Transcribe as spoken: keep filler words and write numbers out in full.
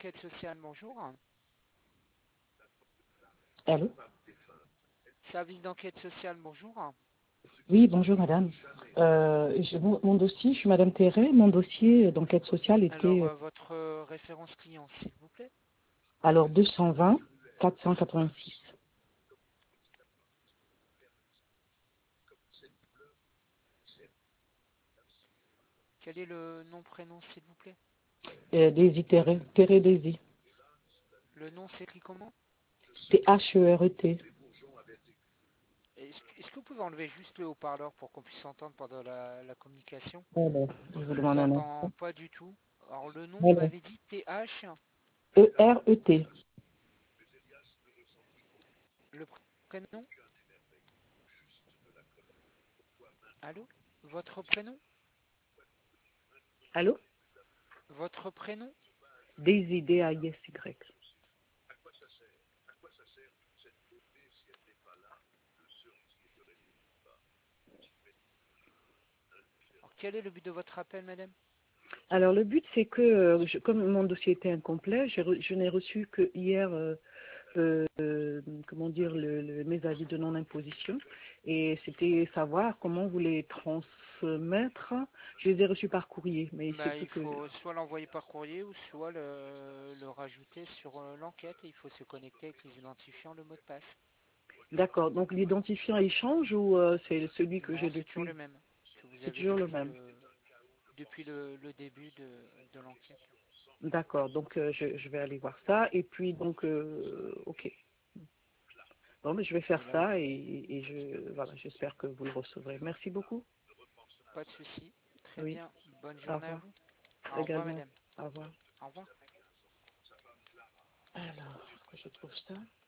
d'enquête sociale, bonjour. Allô? Service d'enquête sociale, bonjour. Oui, bonjour madame. Euh, je- mon, mon dossier, je suis madame Terret, mon dossier d'enquête sociale Alors, était euh, euh, votre euh, référence client, s'il vous plaît. alors deux cent vingt quatre cent quatre-vingt-six. Quel est le nom, prénom, s'il vous plaît? Euh, Daisy Terret, Terret Daisy. Le nom s'écrit comment? T H E R E T. Est-ce que, est-ce que vous pouvez enlever juste le haut-parleur pour qu'on puisse entendre pendant la, la communication? Alors, je vous Je vous demande un entends instant. pas du tout. Alors, le nom, vous Alors, m'avez dit T H, E R E T. le prénom? Allô? Votre prénom? Allô? Votre prénom? Daisy, D A I S Y. Alors, quel est le but de votre appel, madame? Alors, le but, c'est que, euh, je- comme mon dossier était incomplet, j'ai re- je n'ai reçu que hier euh, euh, euh, comment dire, le, le- mes avis de non-imposition. Et c'était savoir comment vous les transmettre. Je les ai reçus par courrier, mais il se Bah, peut il que... faut soit l'envoyer par courrier ou soit le, le rajouter sur euh, l'enquête et il faut se connecter avec les identifiants, le mot de passe. D'accord, donc l'identifiant, il change ou euh, c'est celui que Non, j'ai c'est toujours depuis? le même que vous C'est avez toujours le depuis même. le depuis le, le début de, de l'enquête. D'accord, donc euh, je, je vais aller voir ça. Et puis, donc, euh, ok. Bon, mais je vais faire Et là, ça et, et je, voilà, j'espère que vous le recevrez. Merci beaucoup. pas de souci. Très Oui, bien. Bonne au journée à revoir. vous. Au revoir, Également, madame. au revoir. Au revoir. Alors, que je trouve ça.